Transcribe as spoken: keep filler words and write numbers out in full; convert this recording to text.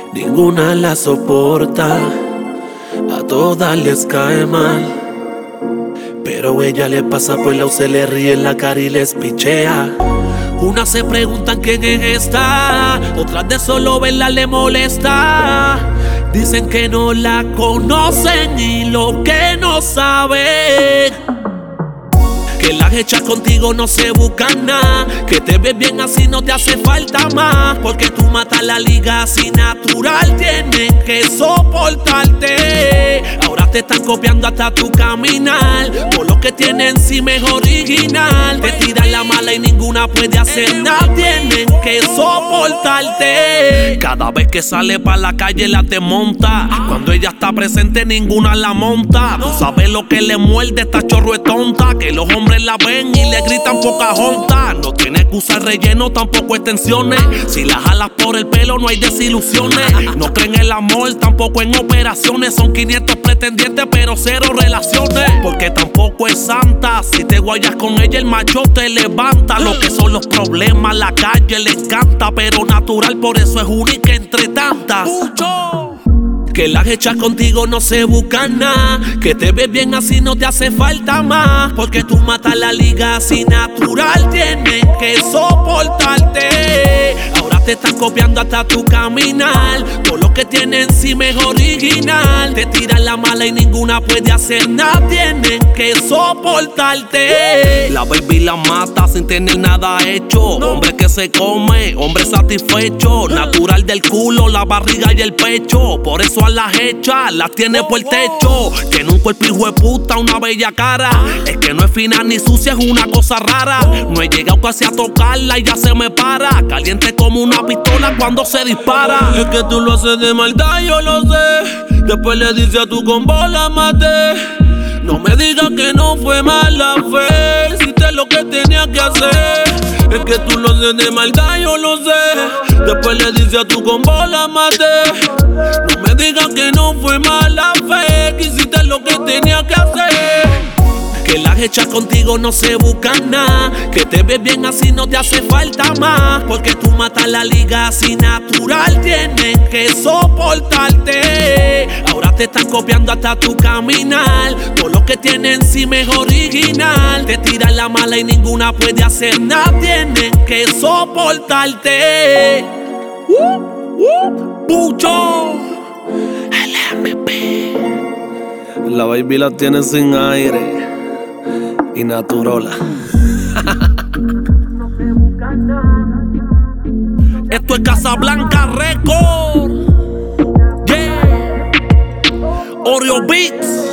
Ninguna la soporta, a todas les cae mal. Pero ella le pasa por el lado, se le ríe en la cara y les pichea. Unas se preguntan quién es esta, otras de solo verla le molesta. Dicen que no la conocen y lo que no saben, que las hechas contigo no se buscan nada, que te ves bien así no te hace falta más, porque tú matas la liga así natural, tienen que soportarte. Ahora te están copiando hasta tu caminar, por lo que tienen encima es original. Te tiran la mala y ninguna puede hacer nada, tienen que soportarte. Cada vez que sale pa' la calle la te monta, cuando ella está presente ninguna la monta. Tú sabes lo que le muerde, esta chorro es tonta, que los hombres la ven y le gritan Pocahontas. No tiene que usar relleno, tampoco extensiones. Si la jalas por el pelo no hay desilusiones. No creen en el amor, tampoco en operaciones. Son quinientos pretendientes pero cero relaciones, porque tampoco es santa. Si te guayas con ella el macho te levanta. Lo que son los problemas, la calle le encanta, pero natural, por eso es única entre tantas. Mucho. Que las hechas contigo no se buscan nada, que te ves bien así no te hace falta más, porque tú matas la liga así natural, tienes que soportarte. Ahora te están copiando hasta tu caminar, todo lo que tienes encima es original. Te tiran la mala y ninguna puede hacer nada, tienen que soportarte. La baby la mata sin tener nada hecho, hombre que se come, hombre satisfecho, natural del culo, la barriga y el pecho, por eso a las hechas las tiene por el techo. Tiene un cuerpo hijo de puta, una bella cara, es que no es fina ni sucia, es una cosa rara. No he llegado casi a tocarla y ya se me para, caliente como una pistola cuando se dispara. Es que tú lo haces de maldad, yo lo sé, después le dices a tu combo la maté. No me digas que no fue mala fe, hiciste lo que tenía que hacer. Es que tú lo haces de maldad, yo lo sé, después le dices a tu combo la maté. No me digas que no fue mala fe, que hiciste lo que tenía que hacer. Que las hechas contigo no se buscan nada, que te ves bien así no te hace falta más, porque tú matas la liga así natural, tienes que soportarte. Ahora te están copiando hasta tu caminar, todo lo que tienes encima es original. Te tiran la mala y ninguna puede hacer nada, tienes que soportarte. uh, uh, Pucho el M P. La baby la tiene sin aire y naturola. Esto es Casablanca Record. Yeah. Oreo Beats.